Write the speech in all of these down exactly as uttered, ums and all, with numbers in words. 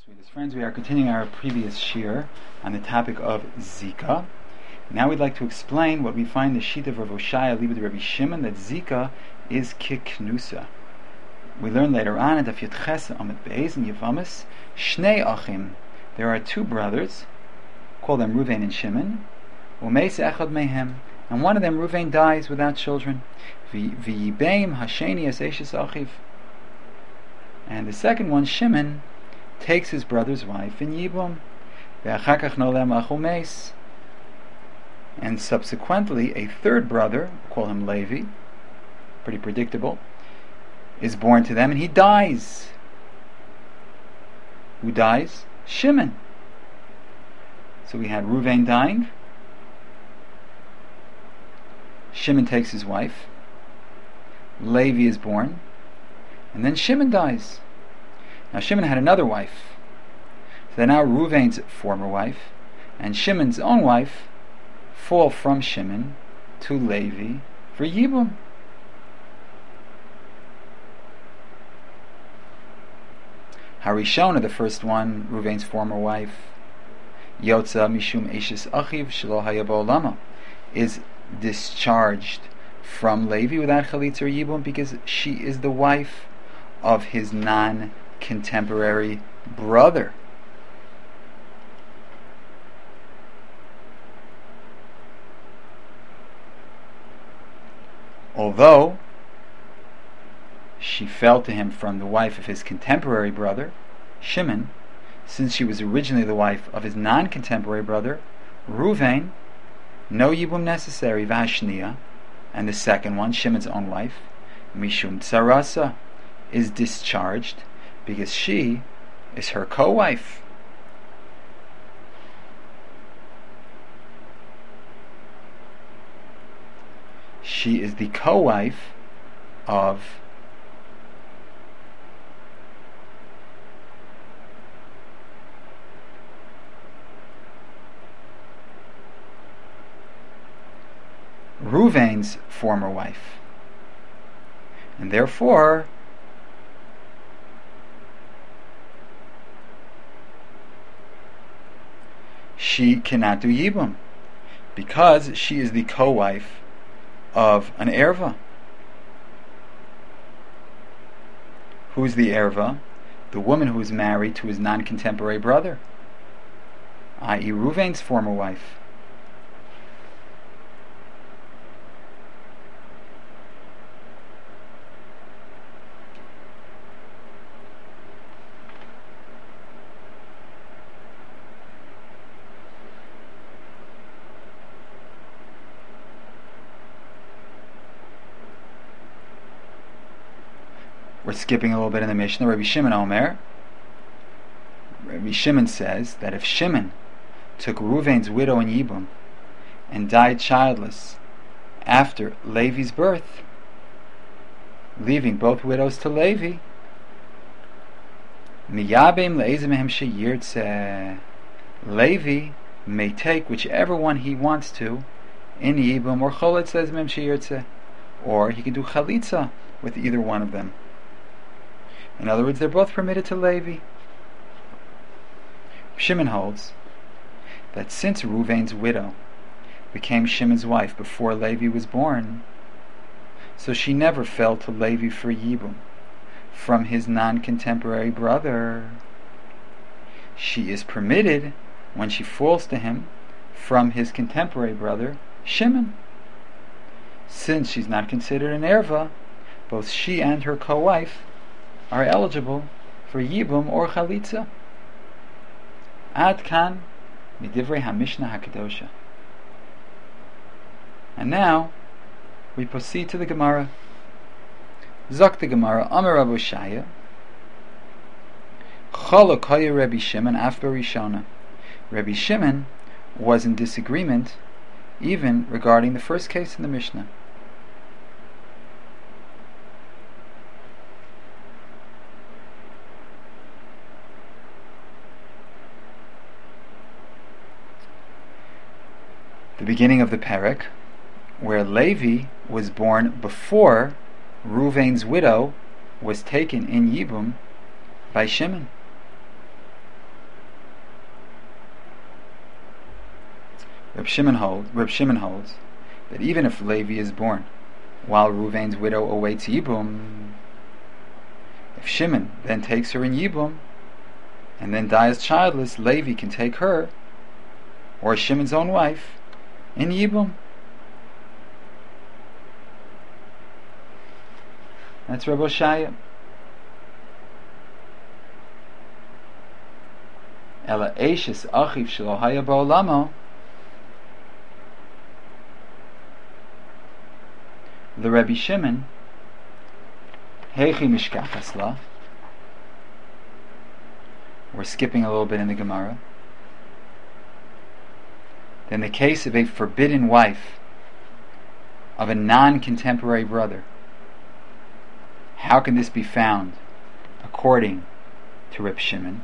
Sweetest friends, we are continuing our previous shir on the topic of Zika. Now we'd like to explain what we find in the sheet of Rav Oshaya Libud Rabbi Shimon, that Zika is kiknusa. We learn later on in Daf Yud Ches Amud Beis in Yevamos, Shnei Achim. There are two brothers, call them Ruvain and Shimon. Umeis echad mehem, and one of them, Ruvain, dies without children. V'yibeim hasheni es eshes achiv. And the second one, Shimon, takes his brother's wife in Yibum, and subsequently a third brother, call him Levi, pretty predictable, is born to them, and he dies. Who dies? Shimon. So we had Ruvain dying, Shimon takes his wife, Levi is born, and then Shimon dies. Now Shimon had another wife. So now Ruvain's former wife and Shimon's own wife fall from Shimon to Levi for Yibum. Harishona, the first one, Ruvain's former wife, Yotza Mishum Eshes Achiv Shelo Haya Ba'olama, is discharged from Levi without Chalitza or Yibum because she is the wife of his non contemporary brother. Although she fell to him from the wife of his contemporary brother, Shimon, since she was originally the wife of his non-contemporary brother, Ruvain, no yibum necessary, v'hashniya, and the second one, Shimon's own wife, Mishum Tsarasa, is discharged because she is her co-wife. She is the co-wife of Ruvain's former wife, and therefore she cannot do Yibum, because she is the co-wife of an Erva. Who is the Erva? The woman who is married to his non-contemporary brother, that is. Ruvain's former wife. We're skipping a little bit in the Mishnah. Rabbi Shimon Omer. Rabbi Shimon says that if Shimon took Ruvain's widow in Yibum and died childless after Levi's birth, leaving both widows to Levi, Miyabim le'ezimehem sheyirtzeh, Levi may take whichever one he wants to in Yibum, or Choletz le'ezimehem sheyirtzeh, or he can do Chalitza with either one of them. In other words, they're both permitted to Levi. Shimon holds that since Ruvain's widow became Shimon's wife before Levi was born, so she never fell to Levi for Yibum from his non-contemporary brother, she is permitted when she falls to him from his contemporary brother, Shimon. Since she's not considered an Erva, both she and her co-wife are eligible for Yibum or Chalitza. Ad kan midivrei HaMishnah HaKadosha. And now we proceed to the Gemara. Zok the Gemara, Amar Rav Oshaya, Cholok haya Rabbi Shimon af barishona. Rabbi Shimon was in disagreement even regarding the first case in the Mishnah. The beginning of the Perek, where Levi was born before Ruvain's widow was taken in Yibum by Shimon. Reb Shimon, hold, Reb Shimon holds that even if Levi is born while Reuven's widow awaits Yibum, if Shimon then takes her in Yibum and then dies childless, Levi can take her, or Shimon's own wife, in Yibum. That's Reb Oshaya. Ela eishes achiv shelo haya ba'olamo. The Rebbe Shimon, heichi mishkachas la. We're skipping a little bit in the Gemara. In the case of a forbidden wife of a non-contemporary brother, how can this be found according to Reb Shimon?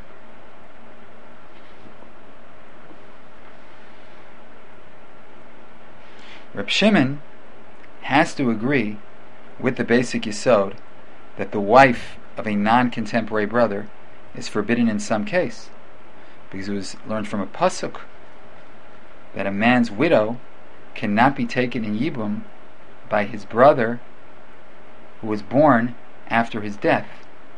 Reb Shimon has to agree with the basic yesod that the wife of a non-contemporary brother is forbidden in some case, because it was learned from a pasuk that a man's widow cannot be taken in Yibum by his brother who was born after his death.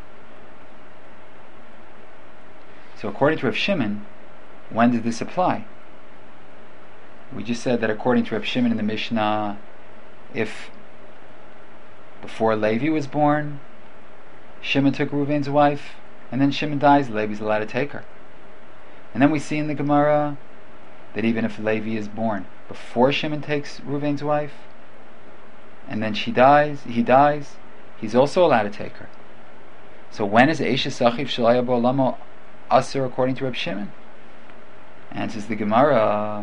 So according to Reb Shimon, when did this apply? We just said that according to Reb Shimon in the Mishnah, if before Levi was born, Shimon took Reuven's wife, and then Shimon dies, Levi's allowed to take her. And then we see in the Gemara that even if Levi is born before Shimon takes Reuven's wife, and then she dies, he dies, he's also allowed to take her. So when is Eishes Achiv Shel Haya Ba'olamo Asur according to Reb Shimon? Answers the Gemara,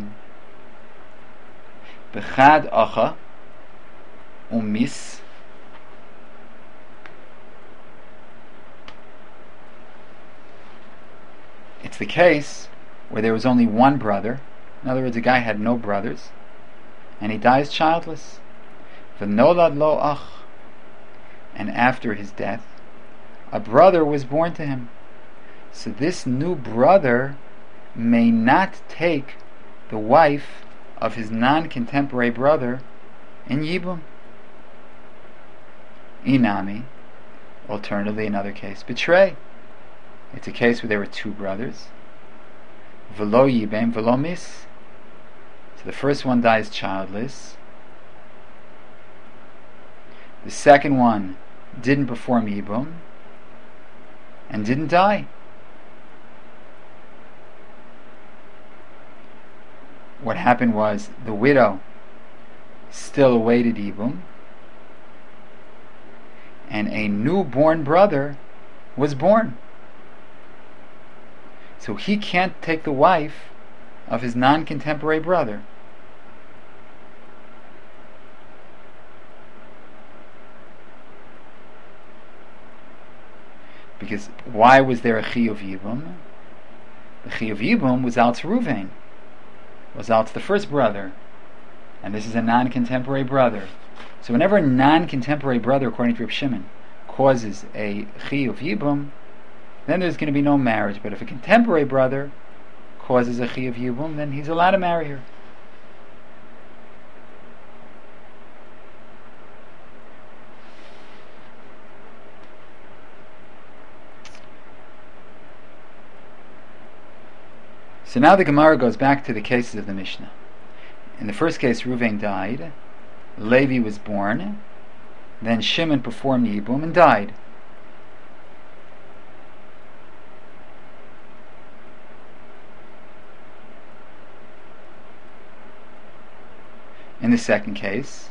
B'chad Acha Umis It's the case where there was only one brother. In other words, a guy had no brothers, and he dies childless. V'nolad lo ach, and after his death, a brother was born to him. So this new brother may not take the wife of his non-contemporary brother in Yibum. Inami, alternatively another case, betray. It's a case where there were two brothers. V'lo yibem v'lo mis. So the first one dies childless. The second one didn't perform Yibum and didn't die. What happened was the widow still awaited Yibum, and a newborn brother was born. So he can't take the wife of his non-contemporary brother. Because why was there a Chiyuv Yibum? The Chiyuv Yibum was Al Reuven, was Al the first brother, and this is a non-contemporary brother. So whenever a non-contemporary brother, according to Reb Shimon, causes a Chiyuv Yibum, then there's going to be no marriage. But if a contemporary brother causes a Chiyuv Yibum, then he's allowed to marry her. So now the Gemara goes back to the cases of the Mishnah. In the first case, Reuven died, Levi was born, then Shimon performed Yibum and died. In the second case,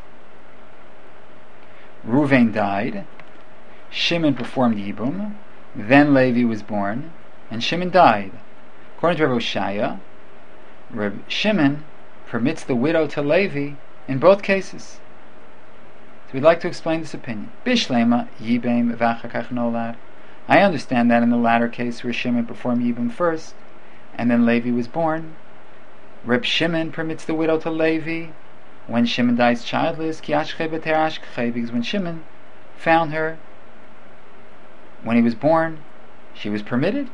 Reuven died, Shimon performed Yibum, then Levi was born, and Shimon died. According to Reb Oshaya, Reb Shimon permits the widow to Levi in both cases. So we'd like to explain this opinion. Bishlema Yibem v'achakach nolad. I understand that in the latter case where Shimon performed Yibum first, and then Levi was born, Reb Shimon permits the widow to Levi when Shimon dies childless, because when Shimon found her when he was born, she was permitted.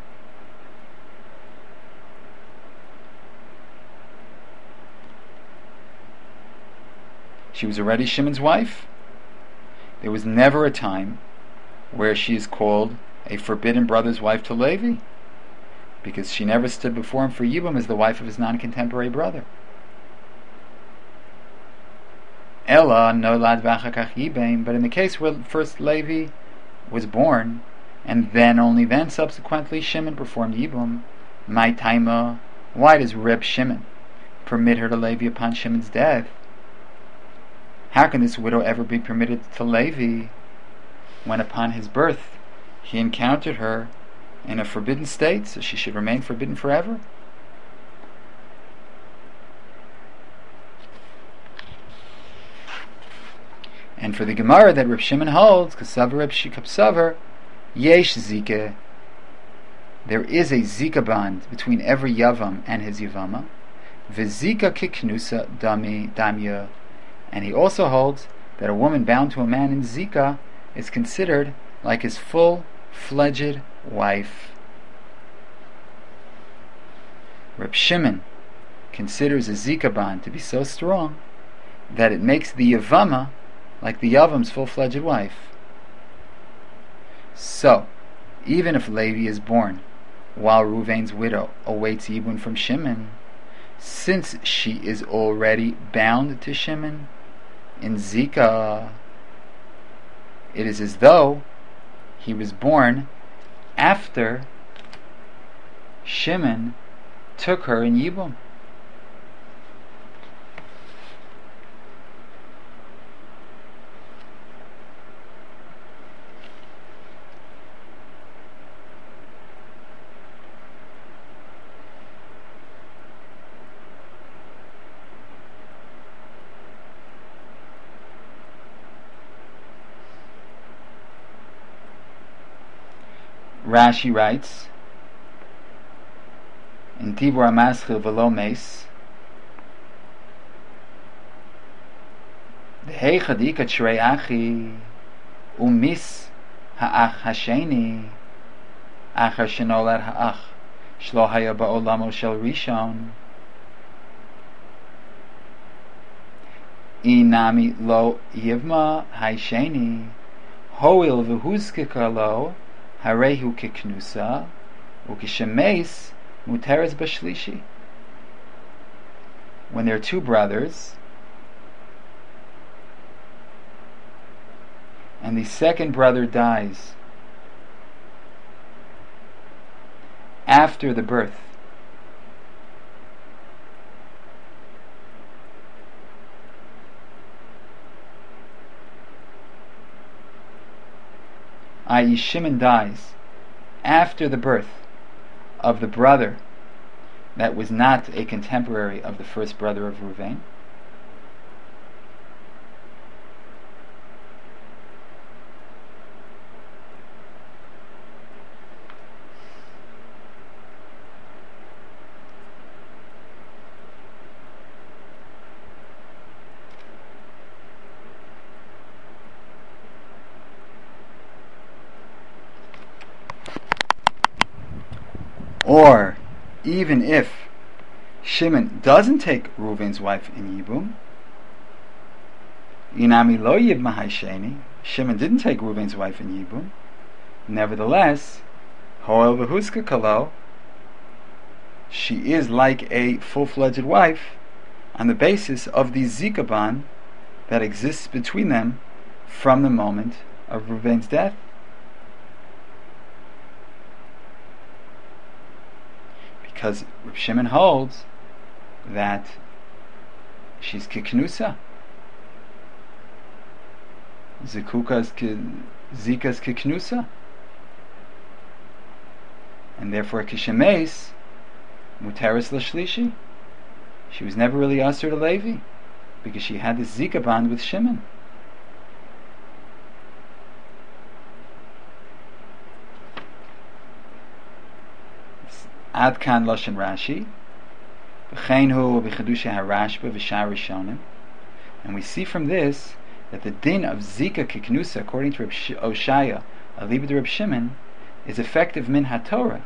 She was already Shimon's wife. There was never a time where she is called a forbidden brother's wife to Levi, because she never stood before him for Yibum as the wife of his non-contemporary brother. Ella nolad v'achakach yibem, but in the case where first Levi was born, and then only then subsequently Shimon performed Yibum, my taima, why does Reb Shimon permit her to Levi upon Shimon's death? How can this widow ever be permitted to Levi when upon his birth he encountered her in a forbidden state, so she should remain forbidden forever? And for the Gemara that Reb Shimon holds, Kasavar Reb Shikapsavar, Yesh Zika, there is a Zika bond between every Yavam and his Yavama, V'Zika Kiknusa Dami Damya, and he also holds that a woman bound to a man in Zika is considered like his full-fledged wife. Reb Shimon considers a Zika bond to be so strong that it makes the Yavama like the Yavam's full-fledged wife. So, even if Levi is born while Ruvain's widow awaits Yibun from Shimon, since she is already bound to Shimon in Zika, it is as though he was born after Shimon took her in Yibum. Rashi writes in Tibur Amaschil Velo Meis, the Heichadika Shrei Achi Umis Ha'ach Hasheni Achar Shenolad Ha'ach Shlo Haya Ba'olamo Shel Rishon Inami Lo Yivma Haisheni Hoil V'Huzkika Lo Harehu kiknusa, ukishemeis muteres bashlishi. When there are two brothers, and the second brother dies after the birth, that is. Shimon dies after the birth of the brother that was not a contemporary of the first brother of Ruvain, or even if Shimon doesn't take Reuven's wife in Yibum, Inami lo yibma haysheni, Shimon didn't take Reuven's wife in Yibum, nevertheless, hoel v'huska kalo, she is like a full-fledged wife on the basis of the zika bond that exists between them from the moment of Reuven's death. Because Reb Shimon holds that she's kiknusa, zikukas zikas kiknusa, and therefore kishemes muteris l'shlishi. She was never really usher to Levi because she had this zika bond with Shimon. Ad kan loshen Rashi, v'chein hu b'chedusha harashba v'shar rishonim, and we see from this that the din of zika kiknusa, according to Reb Oshaya, aliba de Reb Shimon, is effective min haTorah.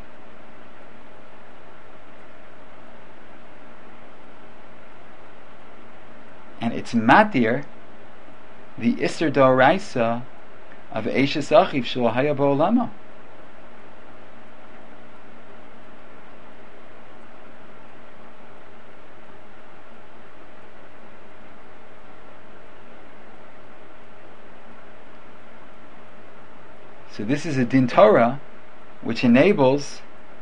And it's matir the Isser Doraisa of Eishes Achiv Shelo Haya Ba'olama. So this is a din Torah which enables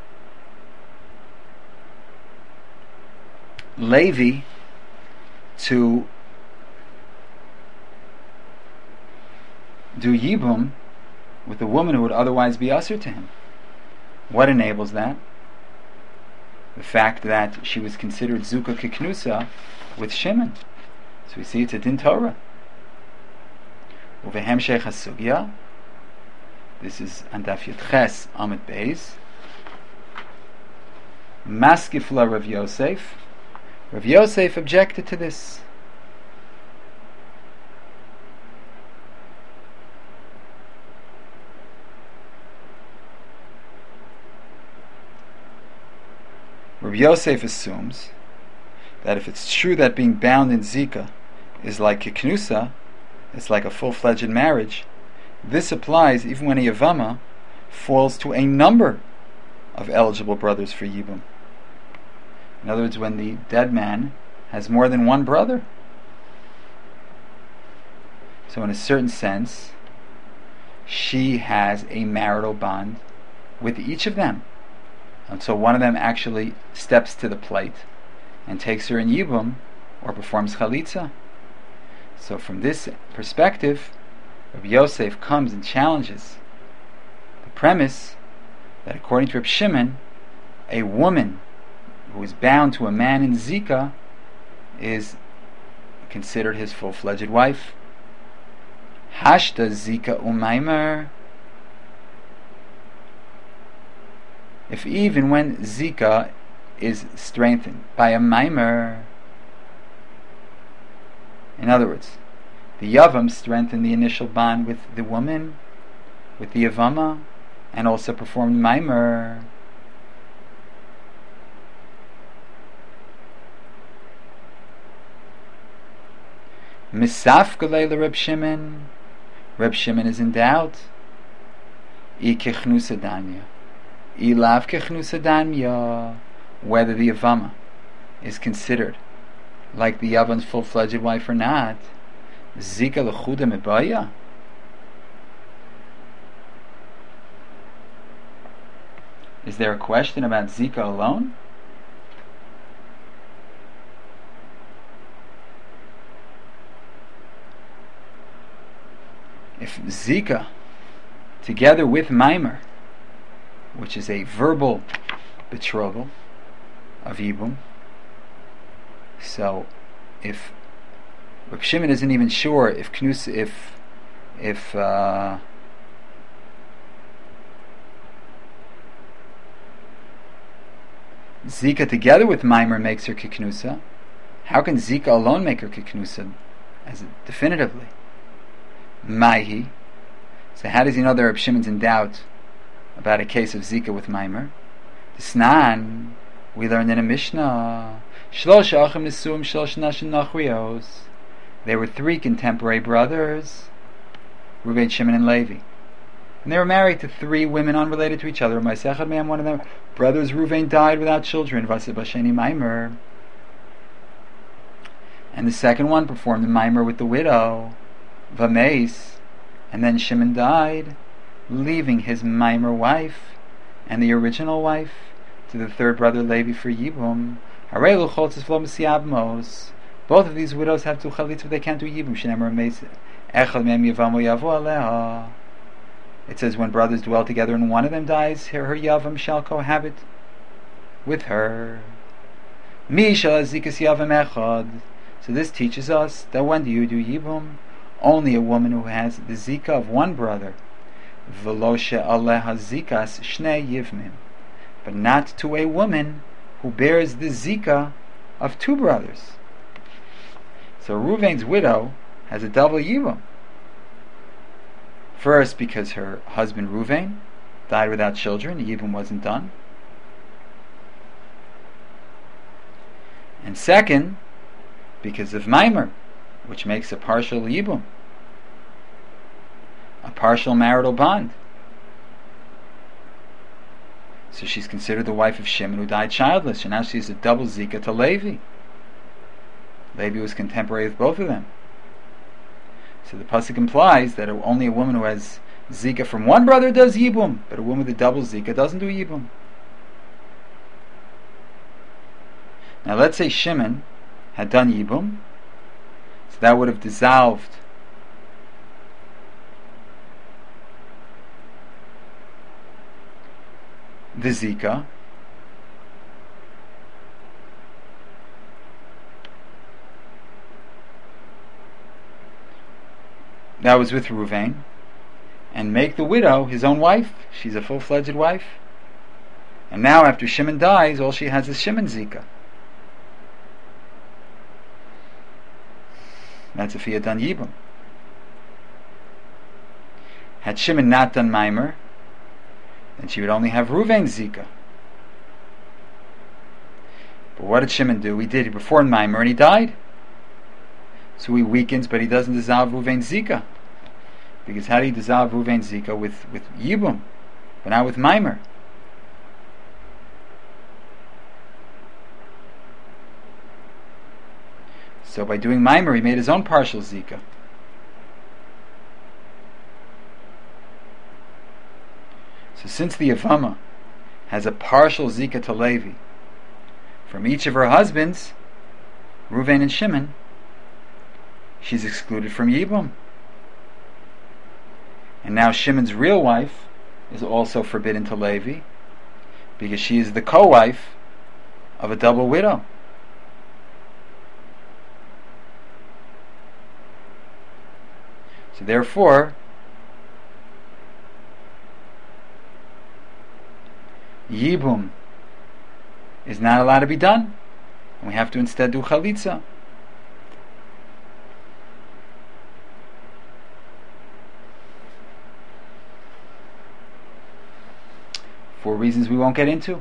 Levi to do yibum with a woman who would otherwise be usher to him. What enables that? The fact that she was considered zuka kiknusa with Shimon. So we see it's a din Torah. Uvehem sheikh hasugya. This is Andaf Yud Ches Amud Beis. Maskifla Rav Yosef. Rav Yosef objected to this. Rav Yosef assumes that if it's true that being bound in Zika is like Kiknusa, it's like a full-fledged marriage, this applies even when a Yavama falls to a number of eligible brothers for Yibum. In other words, when the dead man has more than one brother. So in a certain sense, she has a marital bond with each of them. Until one of them actually steps to the plate and takes her in Yibum or performs Chalitza. So from this perspective, Rabbi Yosef comes and challenges the premise that according to Reb Shimon, a woman who is bound to a man in Zika is considered his full-fledged wife. Hashta Zika Umaimer. If even when Zika is strengthened by a Maimer, in other words, the Yavam strengthened the initial bond with the woman, with the Yavama, and also performed Maimer. Misaf Galela Reb Shimon. Reb Shimon is in doubt. I Kechnusa Danya. I Lav Kechnusa Danya. Whether the Yavama is considered like the Yavan's full-fledged wife or not. Zika lechuda mebaya. Is there a question about Zika alone? If Zika, together with Maimer, which is a verbal betrothal of Yibum, so if Reb Shimon isn't even sure if Knus, if if uh, Zika together with Maimer makes her Kiknusa, how can Zika alone make her Kiknusa as definitively? Maihi. So how does he know that Reb Shimon's in doubt about a case of Zika with Maimer? Snan, we learned in a Mishnah, Shlosh Achim Nisuim Shlosh Nashim Nachrios. There were three contemporary brothers, Reuven, Shimon, and Levi. And they were married to three women unrelated to each other. Ma'asechad Me'am, one of them, brothers Reuven died without children. Vaseh Basheni Maimer. And the second one performed the Maimer with the widow, Vameis. And then Shimon died, leaving his Maimer wife and the original wife to the third brother Levi for Yibum. Harei Luchotzes V'lo Mesiabmos. Both of these widows have to chalitz, but they can't do yibum. Shenemar meis echad me'em yavam yavo aleha. It says when brothers dwell together and one of them dies, her, her yavam shall cohabit with her. Mi shall zikas yavam echad. So this teaches us that when do you do yibum? Only a woman who has the zika of one brother, v'lo she'aleha zikas shnei yivmim, but not to a woman who bears the zika of two brothers. So Reuven's widow has a double yibum. First, because her husband Reuven died without children, the yibum wasn't done. And second, because of Maimer, which makes a partial yibum. partial marital bond. So she's considered the wife of Shimon, who died childless, and now she's a double zika to Levi. Levi was contemporary with both of them. So the pasuk implies that only a woman who has zika from one brother does yibum, but a woman with a double zika doesn't do yibum. Now let's say Shimon had done yibum, so that would have dissolved the zika. That was with Ruvain, and make the widow his own wife. She's a full-fledged wife. And now after Shimon dies, all she has is Shimon zika. That's if he had done yibum. Had Shimon not done Maimer, then she would only have Ruvain zika. But what did Shimon do? He did. He performed Maimer and he died. So he weakens, but he doesn't dissolve Ruvain zika. Because how do you dissolve Ruvain zika? With, with yibum, but not with Maimer. So by doing Maimer, he made his own partial zika. So since the Yavama has a partial zika to Levi from each of her husbands, Ruvain and Shimon, she's excluded from Yibum. And now Shimon's real wife is also forbidden to Levi because she is the co-wife of a double widow. So therefore, Yibum is not allowed to be done, and we have to instead do Chalitza. For reasons we won't get into.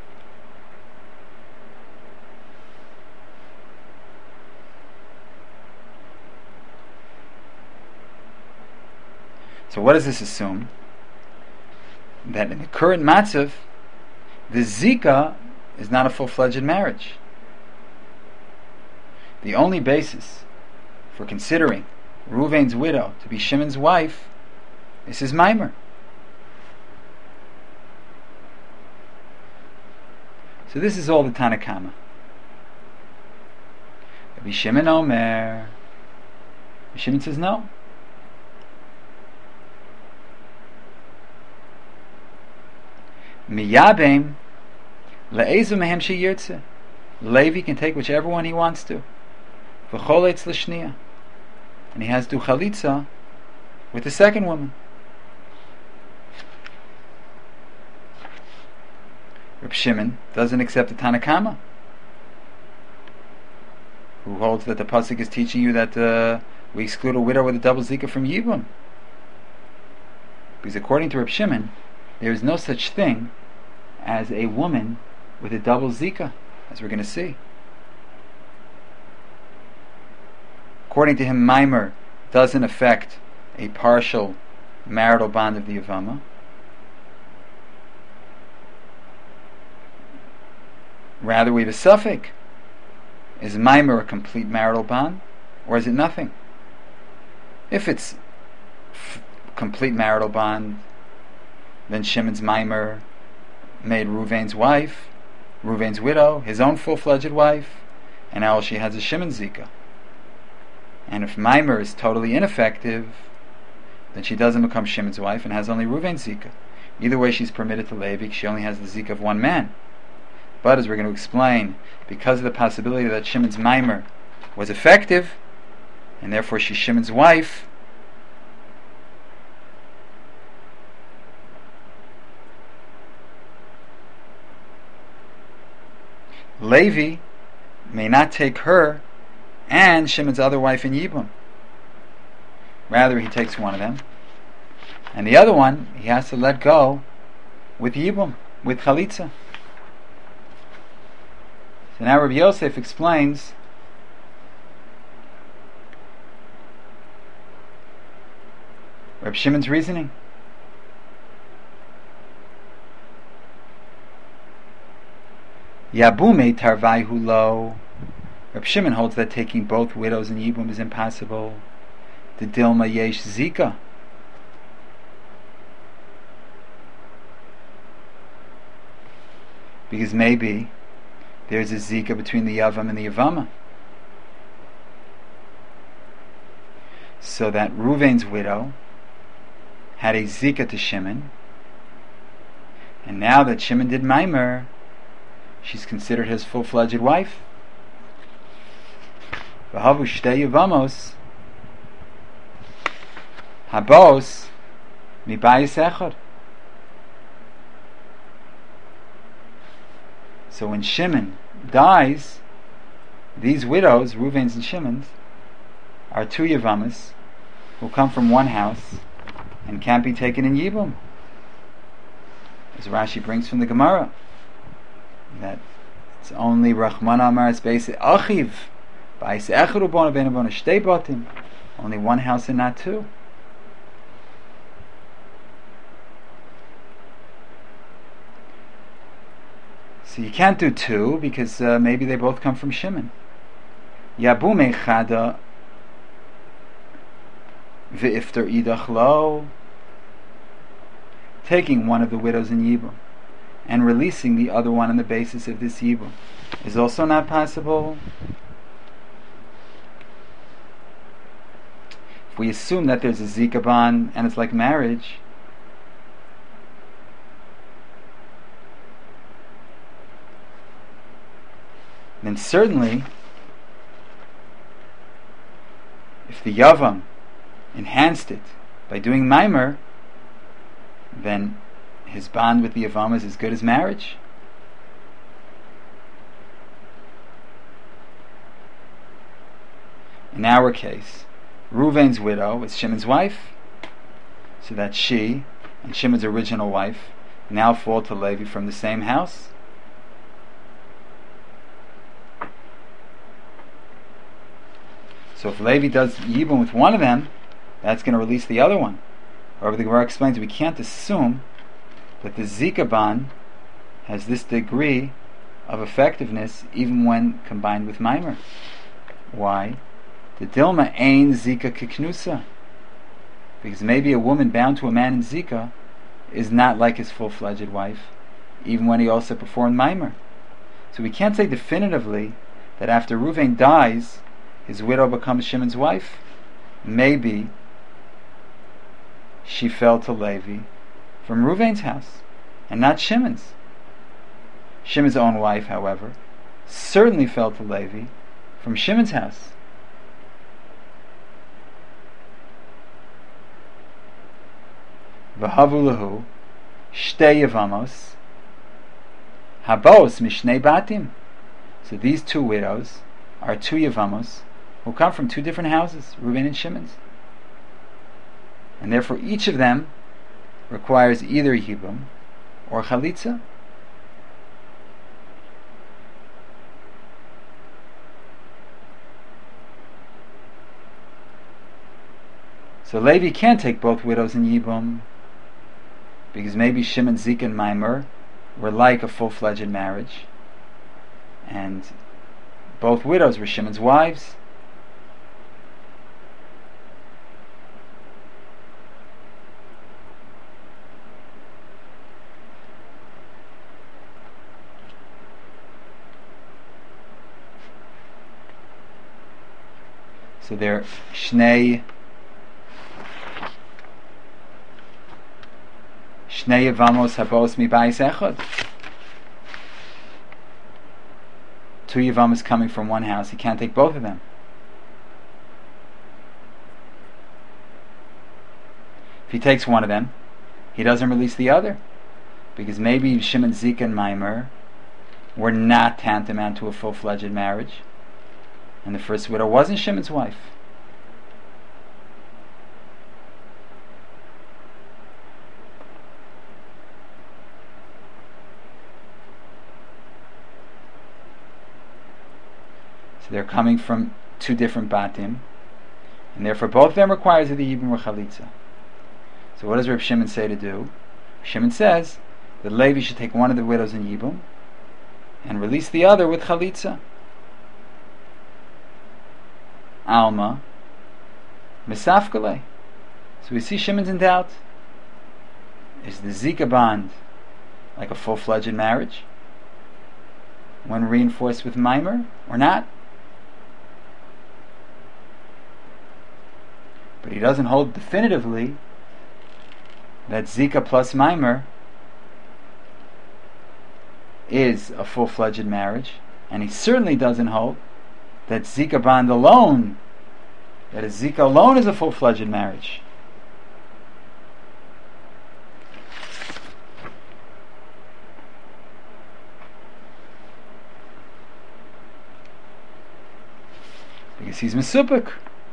So what does this assume? That in the current matzav, the zika is not a full-fledged marriage. The only basis for considering Ruvain's widow to be Shimon's wife is his Maimer. So this is all the Tanakama. Rabbi Shimon Omer. Rabbi Shimon says no. Miyabim le'ezu mehem sheyirtze. Levi can take whichever one he wants to. V'chol eitz l'shniya. And he has to do chalitza with the second woman. Reb Shimon doesn't accept the Tanakama, who holds that the pasuk is teaching you that uh, we exclude a widow with a double zika from Yibum. Because according to Reb Shimon, there is no such thing as a woman with a double zika, as we're going to see. According to him, Maimer doesn't affect a partial marital bond of the Yavama. Rather, we have a suffix. Is Maimer a complete marital bond, or is it nothing? If it's f- complete marital bond, then Shimon's Maimer made Ruvain's wife, Ruvain's widow, his own full-fledged wife, and now all she has is Shimon zika. And if Maimer is totally ineffective, then she doesn't become Shimon's wife and has only Ruvain's zika. Either way, she's permitted to Levi. She only has the zika of one man. But as we're going to explain, because of the possibility that Shimon's Maimer was effective, and therefore she's Shimon's wife, Levi may not take her and Shimon's other wife in Yibum. Rather, he takes one of them, and the other one he has to let go with Yibum, with Chalitza. So now Rabbi Yosef explains Reb Shimon's reasoning. Yabume tarvaihu lo. Reb Shimon holds that taking both widows and yibum is impossible. The dilma yesh zika. Because maybe there's a zika between the yavam and the yavama. So that Ruvain's widow had a zika to Shimon, and now that Shimon did maimer, she's considered his full-fledged wife. V'havu shtei yavamos habos mibayis echad. So when Shimon dies, these widows, Ruvain's and Shimon's, are two Yavamas who come from one house and can't be taken in Yibum. As Rashi brings from the Gemara, that it's only Rachmana Amaras Beis Achiv, Beis Echad Ubona Ben Ubona Shtei Batim, only one house and not two. So you can't do two because uh, maybe they both come from Shimon. Yabume Chada V'ifter idach lo, taking one of the widows in Yibum and releasing the other one on the basis of this Yibum is also not possible. If we assume that there's a zikaban and it's like marriage, then certainly if the yavam enhanced it by doing maimer, then his bond with the Yavam is as good as marriage. In our case, Ruvain's widow is Shimon's wife, so that she and Shimon's original wife now fall to Levi from the same house. So if Levi does Yibum with one of them, that's going to release the other one. However, the Gemara explains we can't assume that the Zika bond has this degree of effectiveness even when combined with Maimer. Why? The Dilma ain Zika kiknusa. Because maybe a woman bound to a man in Zika is not like his full-fledged wife, even when he also performed Maimer. So we can't say definitively that after Ruvain dies, his widow becomes Shimon's wife. Maybe she fell to Levi from Ruvain's house and not Shimon's. Shimon's own wife, however, certainly fell to Levi from Shimon's house. V'havu lahu shtei yavamos habos mishnei batim. So these two widows are two yavamos who come from two different houses, Reuben and Shimon's. And therefore each of them requires either Yibum or Chalitza. So Levi can't take both widows in Yibum because maybe Shimon, Zika, and Maimer were like a full-fledged marriage, and both widows were Shimon's wives. So they're Shnei Shnei Yavamos Habos Mibayis Echad. Two Yavamos coming from one house. He can't take both of them. If he takes one of them, he doesn't release the other, because maybe Shimon, Zika, and Maimer were not tantamount to a full-fledged marriage, and the first widow wasn't Shimon's wife. So they're coming from two different batim, and therefore both of them requires the Yibum or Chalitza. So what does Reb Shimon say to do? Shimon says that Levi should take one of the widows in Yibum and release the other with Chalitza. Alma Misafkale. So we see Shimon's in doubt. Is the Zika bond like a full-fledged marriage when reinforced with Maimer or not? But he doesn't hold definitively that Zika plus Maimer is a full-fledged marriage, and he certainly doesn't hold that Zika bond alone, that a Zika alone is a full-fledged marriage. Because he's Mesupik.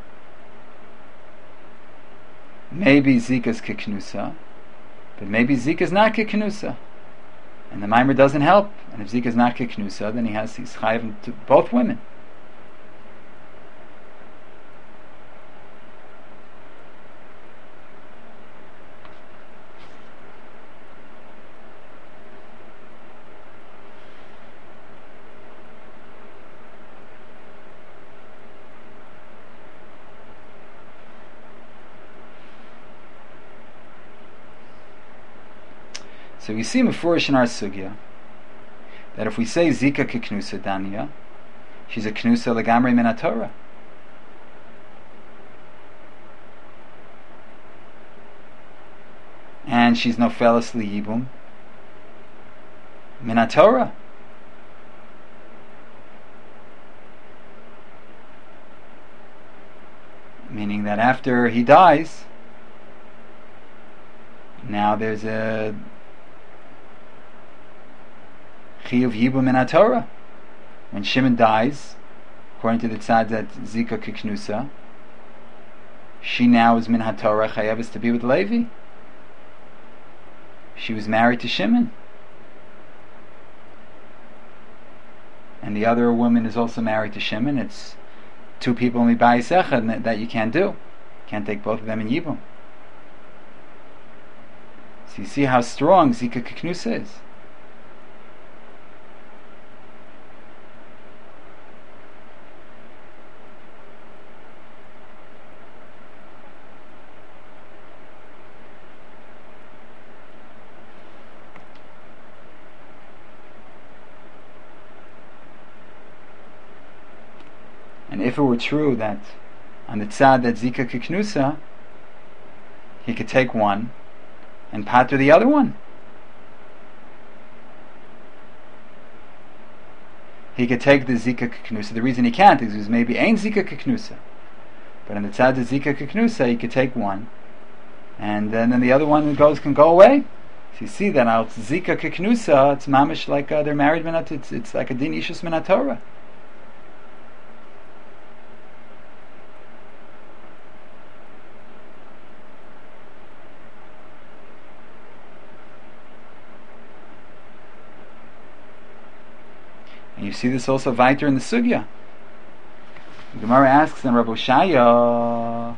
Maybe Zika's Kiknusa, but maybe Zika's not Kiknusa. And the Maimer doesn't help. And if Zika's not Kiknusa, then he has he's chayav to both women. So we see Mefurish in our sugya that if we say Zika kiknusa danya, she's a knusa legamri min haTorah. And she's nofelas liyibum min haTorah. Meaning that after he dies, now there's a Chiyuv Yibum in HaTorah. When Shimon dies, according to the tzad that Zika Kiknusa, she now is min HaTorah chayavis to be with Levi. She was married to Shimon. And the other woman is also married to Shimon. It's two people only by Echad that you can't do. Can't take both of them in Yibum. So you see how strong Zika Kiknusa is. And if it were true that on the tzad that Zika Kiknusa, he could take one and pater the other one. He could take the Zika Kiknusa. The reason he can't is because maybe ain't Zika Kiknusa. But on the tzad that Zika Kiknusa, he could take one, and then, then the other one that goes can go away. So you see that out Zika Kiknusa, it's mamish like uh, they're married minat. It's it's like a din ishus min haTorah. And you see this also weiter in the sugya. The Gemara asks in Rav Oshaya,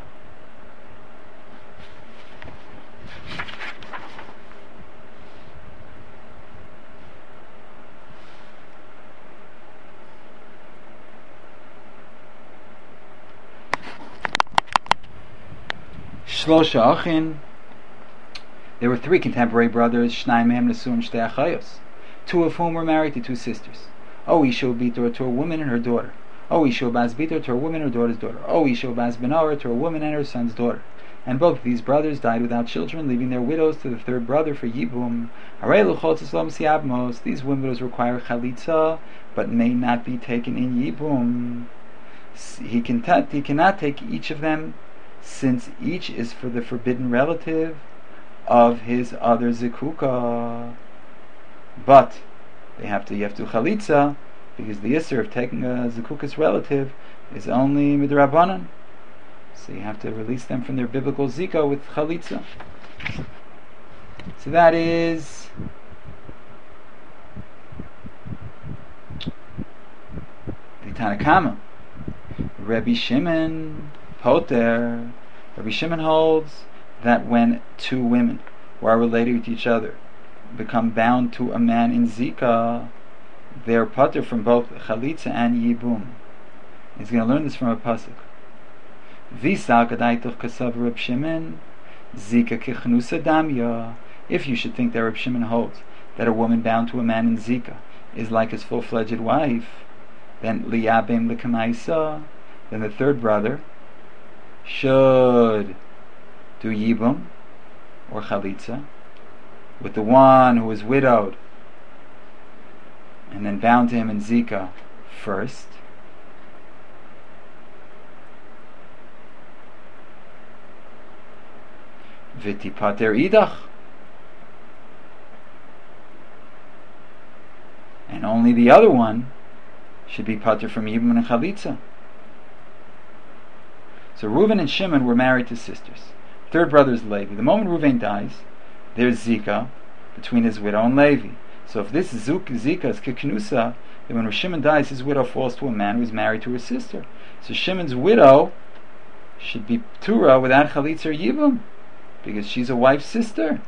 Shlosha Achin. There were three contemporary brothers, Shnai Mehem Nesu and Shtei Achayos, two of whom were married to two sisters. Oh, Isha Bitor to a woman and her daughter. Oh, Isha Bas Bitor to a woman and her daughter's daughter. Oh, Isha Bas Benora to a woman and her son's daughter. And both of these brothers died without children, leaving their widows to the third brother for Yibum. These widows require Chalitza, but may not be taken in Yibum. He, can t- he cannot take each of them, since each is for the forbidden relative of his other Zikuka. But they have to, you have to Chalitza, because the Yisr of taking a Zikuka's relative is only Midrabanan. So you have to release them from their biblical Zika with Chalitza. So that is the Tanakama. Rabbi Shimon Poter. Rabbi Shimon holds that when two women who are related with each other become bound to a man in Zika, they are pater from both Chalitza and Yibum. He's going to learn this from a pasuk. Visa kadaituch kasav Reb Shimon Zika kichnusa damya. If you should think that Reb Shimon holds that a woman bound to a man in Zika is like his full-fledged wife, then liyabim lekamaisa, then the third brother should do Yibum or Chalitza with the one who is widowed and then bound to him in Zika first. Viti pater idach, and only the other one should be pater from Yibum and Chalitza. So Reuven and Shimon were married to sisters. Third brother is Levi. The moment Reuven dies, there's Zika between his widow and Levi. So if this Zuk, Zika is Kiknusa, then when Shimon dies, his widow falls to a man who is married to her sister. So Shimon's widow should be Ptura without Chalitza or Yibum, because she's a wife's sister.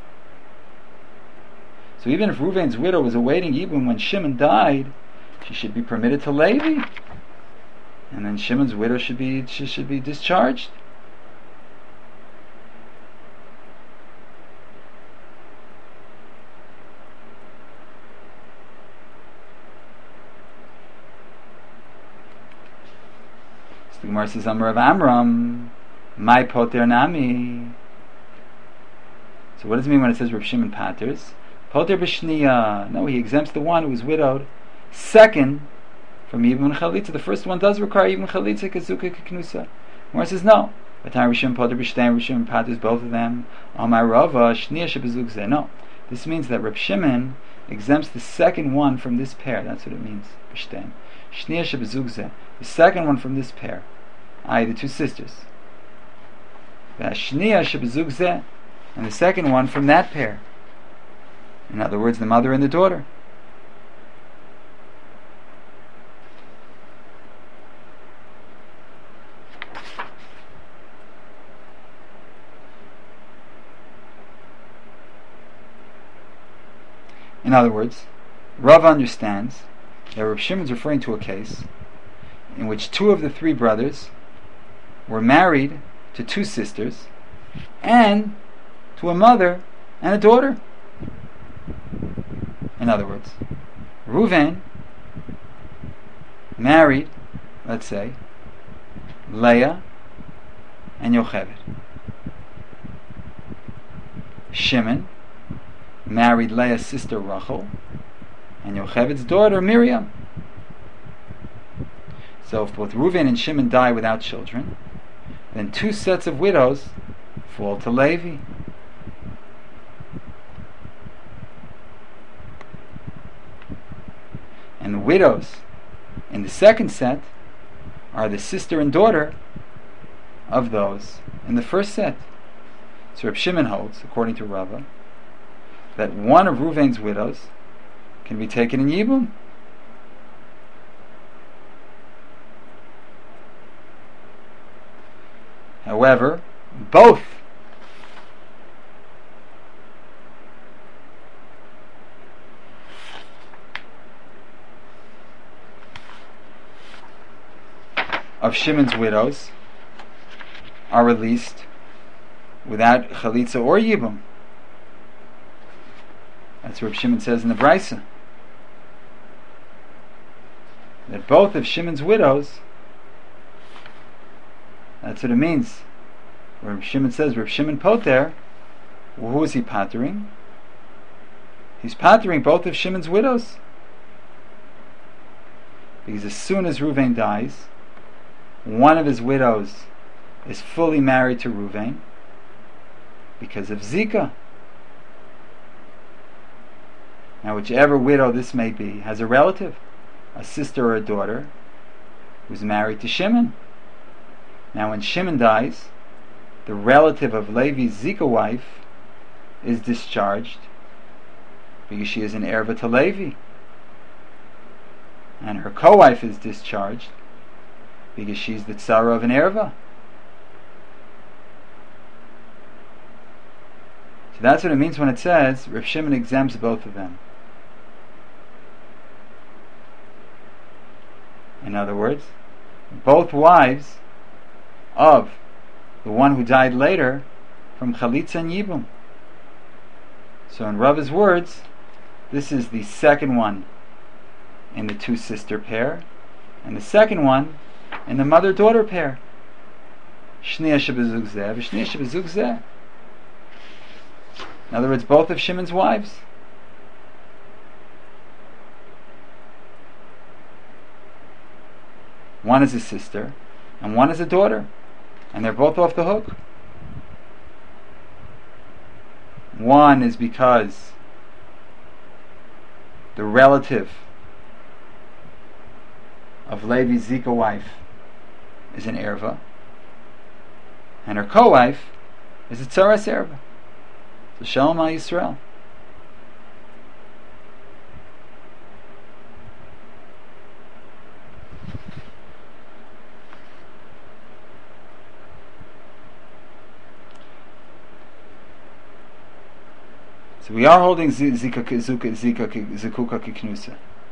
So even if Reuven's widow was awaiting Yibum when Shimon died, she should be permitted to Levi, and then Shimon's widow should be she should be discharged. So the Gemara says, Amar of Amram, my poter nami. So what does it mean when it says Reb Shimon paters? Poter b'shniya. No, he exempts the one who is widowed. Second, from Yibum and Chalitza. The first one does require Yibum and Chalitza, Kazuka Kiknusa. Gemara says no. But Reb Shimon poter b'shtein, Reb Shimon paters both of them. Amar Rava shniya shebezug zeh. No, this means that Reb Shimon exempts the second one from this pair. That's what it means. B'shtein. Shniya shebezug zeh. The second one from this pair, that is, the two sisters. Shniya shebezug zeh. And the second one from that pair. In other words, the mother and the daughter. In other words, Rav understands that Reb Shimon is referring to a case in which two of the three brothers were married to two sisters and to a mother and a daughter. In other words, Reuven married, let's say, Leah and Yocheved. Shimon married Leah's sister Rachel and Yocheved's daughter Miriam. So if both Reuven and Shimon die without children, then two sets of widows fall to Levi. And the widows in the second set are the sister and daughter of those in the first set. So Reb Shimon holds, according to Rava, that one of Reuven's widows can be taken in Yibum. However, both of Shimon's widows are released without Chalitza or Yibum. That's what Shimon says in the Brisa. That both of Shimon's widows, that's what it means. Where Shimon says, Reb Shimon poter, well, who is he patering? He's patering both of Shimon's widows. Because as soon as Reuven dies, one of his widows is fully married to Reuven because of Zika. Now, whichever widow this may be has a relative, a sister or a daughter, who's married to Shimon. Now, when Shimon dies, the relative of Levi's Zika wife is discharged because she is an erva to Levi, and her co-wife is discharged because she's the tzara of an erva. So that's what it means when it says Rav Shimon exempts both of them. In other words, both wives of the one who died later from Chalitza and Yibum. So in Rava's words, this is the second one in the two-sister pair, and the second one in the mother-daughter pair. Shniya shebezug zeh v'shniya shebezug zeh. In other words, both of Shimon's wives. One is a sister, and one is a daughter, and they're both off the hook. One is because the relative of Levi's Zika wife is an erva, and her co-wife is a tzaras erva. So Shalom al Yisrael. So we are holding Zika Zika Zika Zikuka Kiknusa.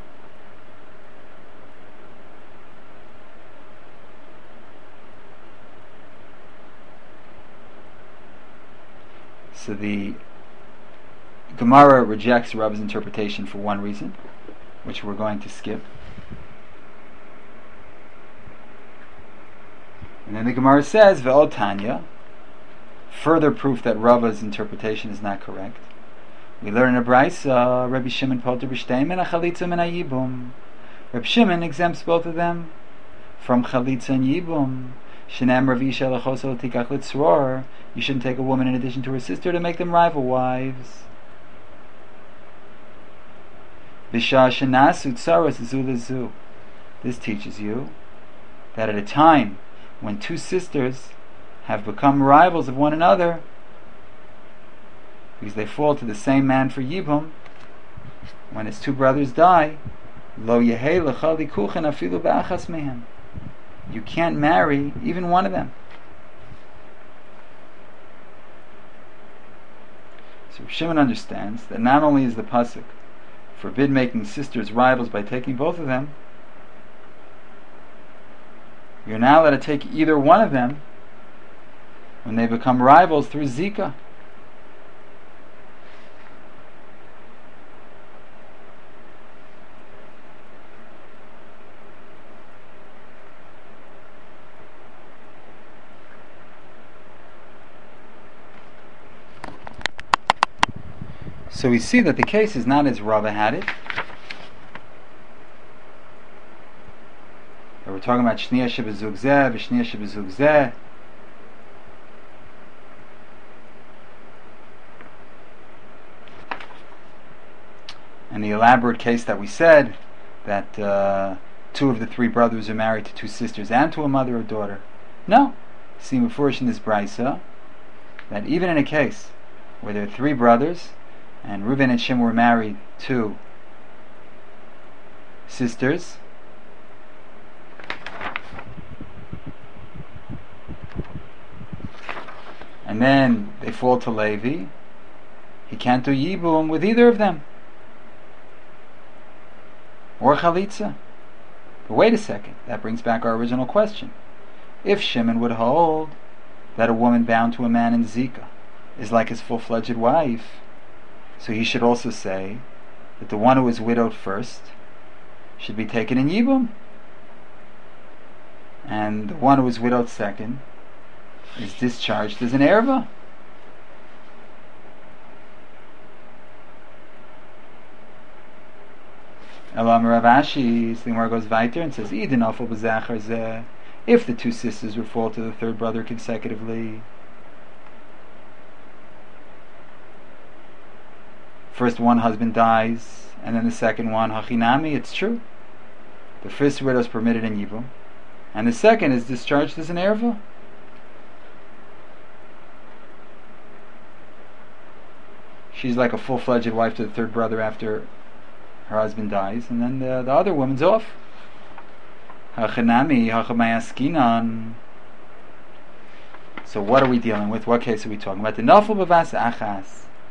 So the Gemara rejects Rab's interpretation for one reason, which we're going to skip. And then the Gemara says, Ve'od Tanya, further proof that Rava's interpretation is not correct. We learn in a Braisa, Rabbi Shimon Poter b'shteim and a Chalitza and a Yibum. Rabbi Shimon exempts both of them from Chalitza and Yibum. Shenam Rav Isha l'chosel tikach litzror. You shouldn't take a woman in addition to her sister to make them rival wives. B'shah shenasu tzaros zu lezu. This teaches you that at a time when two sisters have become rivals of one another, because they fall to the same man for Yibum, when his two brothers die, lo yehei lecha likuchen afilu ba'achas mehem. You can't marry even one of them. So Shimon understands that not only is the pasuk forbid making sisters rivals by taking both of them, you're now allowed to take either one of them when they become rivals through Zika. So we see that the case is not as Rava had it. That we're talking about Shniya shebezug zeh v'shniya shebezug zeh. And the elaborate case that we said, that uh, two of the three brothers are married to two sisters and to a mother or daughter. No. See before in this Braisa that even in a case where there are three brothers, and Reuven and Shimon were married to sisters, and then they fall to Levi, he can't do Yibum with either of them, or Chalitza. But wait a second, that brings back our original question. If Shimon would hold that a woman bound to a man in Zika is like his full-fledged wife, so he should also say that the one who was widowed first should be taken in Yibum, and the one who was widowed second is discharged as an erva. Elam Rav Ashi, the Gemara goes weiter and says, if the two sisters would fall to the third brother consecutively, first one husband dies, and then the second one, hachinami, it's true. The first widow is permitted in Yibum, and the second is discharged as an erva. She's like a full-fledged wife to the third brother after her husband dies, and then the, the other woman's off. Hachinami, hachamayaskinan. So what are we dealing with? What case are we talking about? The nafel b'vas achas.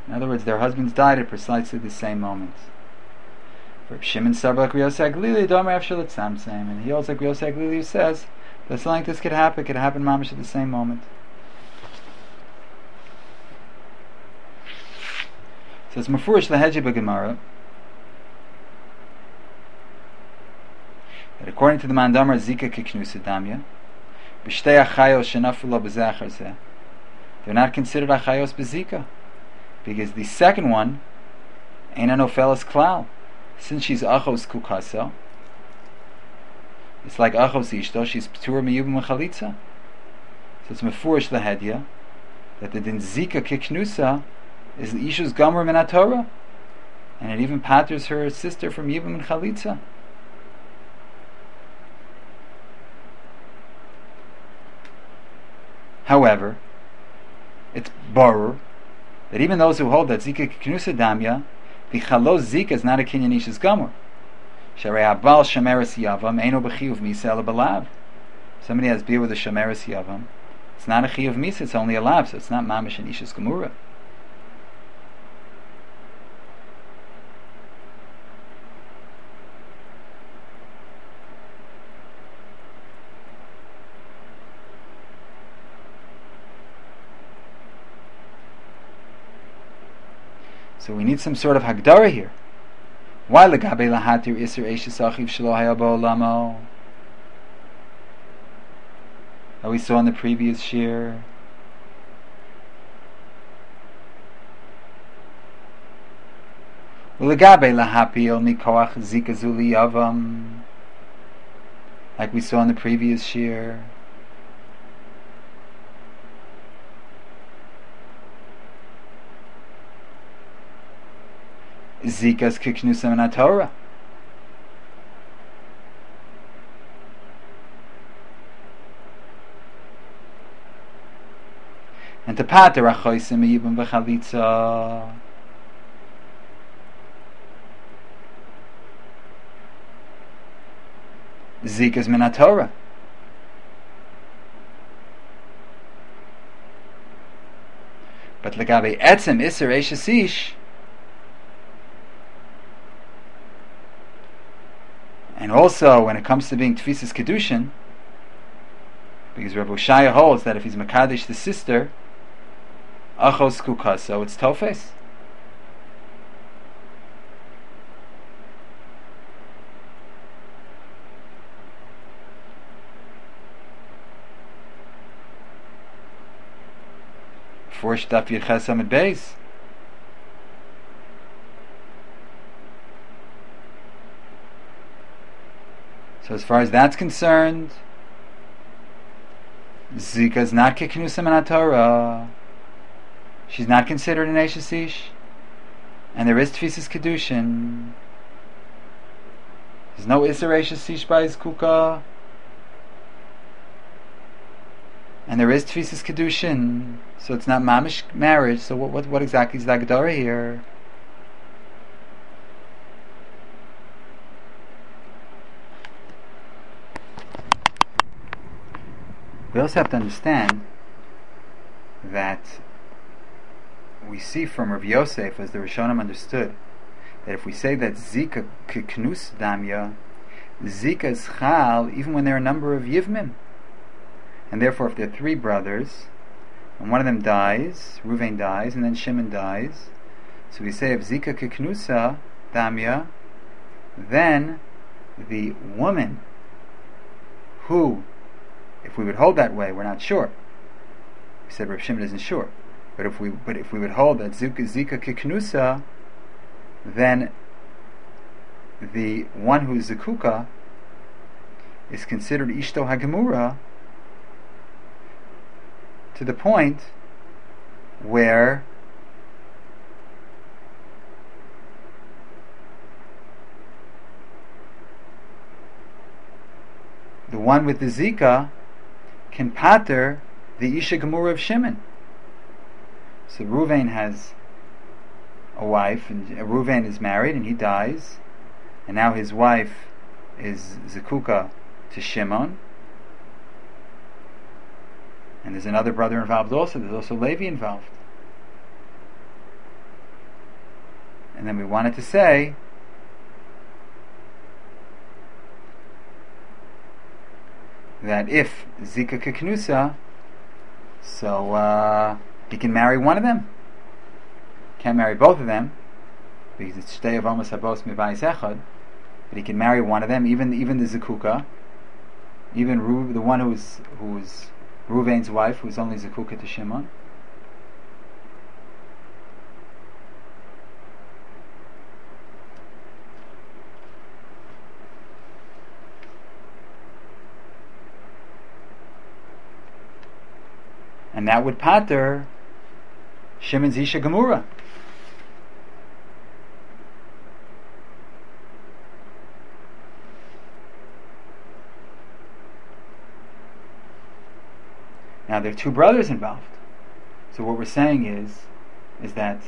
In other words, their husbands died at precisely the same moments. For Shimon Sarvak Yosef Glili, Domer Afshalat Samsam, and he also like Yosef Glili, who says that something like this could happen, could happen mamish at the same moment. So it's Mefurish Lahedji B'Gemara that according to the Mandamar Zika Kiknusa Damya, B'shtei Achayos Shenafulo B'Zachar Zeh, they're not considered Achayos B'Zika, because the second one ain't an Ophelis Klal. Since she's Achos Kukaso, it's like Achos Ishto, she's P'tur Miyubim Mechalitza. So it's Mefurish Lahedya that the Din Zika Kiknusa is the Ishu's Gomer Min HaTorah, and it even patters her sister from Yibum and Chalitza. However, it's Borur that even those who hold that Zika Kiknusa Damya, the Chalos Zika is not a Kinyan Ishu's Gomer. Sharei Abal Shameres Yavam Eino B'chiyuv Misa Ela B'lav. Somebody has beer with a Shameres Yavam, it's not a Chiyuv Misa, it's only a Lav, so it's not Mamish and Ishu's Gemura. So we need some sort of Hagdara here. Why legabe lahatir iser eshes achiv shelo haya ba'olamo? That we saw in the previous shir. Legabe lahapil mikoach zika zuli yavam, like we saw in the previous shir. Zika's kiknusam in Torah. And to pater achoisim yibum b'chalitza. Zika's min Torah. But legabe etzem iser eishes ish, and also, when it comes to being Tfisas Kedushin, because Rabbi Shaya holds that if he's Makadish the sister, Achos Kukaso, it's Tofes. Forsh Daf Yud Ches Amud Beis. So as far as that's concerned, Zika is not Kiknusam in Torah. She's not considered an Eishes Ish, and there is Tfisas Kedushin. There's no Isser Eishes Ish by his Kuka, and there is Tfisas Kedushin. So it's not Mamish marriage. So what what, what exactly is the Agdara here? We also have to understand that we see from Rav Yosef, as the Rishonim understood, that if we say that Zika Kiknus Damya, Zika is Chal even when there are a number of Yivmim. And therefore if there are three brothers, and one of them dies, Ruvain dies, and then Shimon dies, so we say if Zika Kiknusa Damya, then the woman who, if we would hold that way, we're not sure. We said Rav Shimon isn't sure, but if we but if we would hold that Zika Zika Kiknusa, then the one who is Zikuka is considered Ishto Hagemura, to the point where the one with the Zika can pater the Isha Gemura of Shimon. So Ruvain has a wife, and Ruvain is married, and he dies, and now his wife is Zekuka to Shimon, and there's another brother involved also. There's also Levi involved. And then we wanted to say that if Zika Keknusa, so uh, he can marry one of them. Can't marry both of them because it's Shtei of Amos Habos Mibayis Echad. But he can marry one of them, even even the Zekuka, even Ru, the one who was who was Ruvain's wife, who was only Zekuka to Shimon. And that would pater Shimon's Isha Gemura. Now there are two brothers involved. So what we're saying is, is that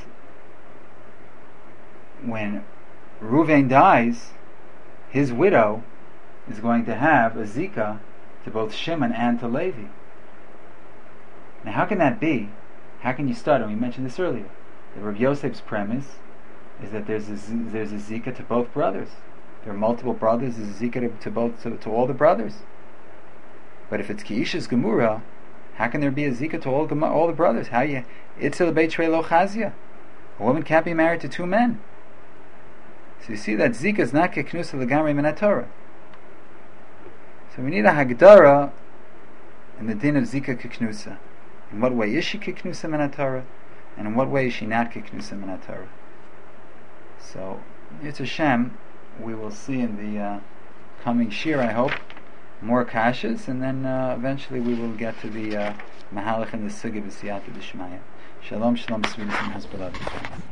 when Ruvain dies, his widow is going to have a zika to both Shimon and to Levi. Now how can that be? How can you start? And we mentioned this earlier. The Rav Yosef's premise is that there's a, there's a zika to both brothers. There are multiple brothers. There's a zika to, to both to, to all the brothers. But if it's Kiisha's Gemura, how can there be a zika to all, all the brothers? How you? It's a beitrei lo chazia. A woman can't be married to two men. So you see that zika is not keknusa legamri min haTorah. So we need a hagdara in the din of zika keknusa. In what way is she keknusa min haTorah, and in what way is she not keknusa min haTorah? So it's a Shem. We will see in the uh, coming shir, I hope, more kashas, and then uh, eventually we will get to the uh, mahalach and the sugi b'siyata d'shmaya. Shalom, shalom, sweetest and husband.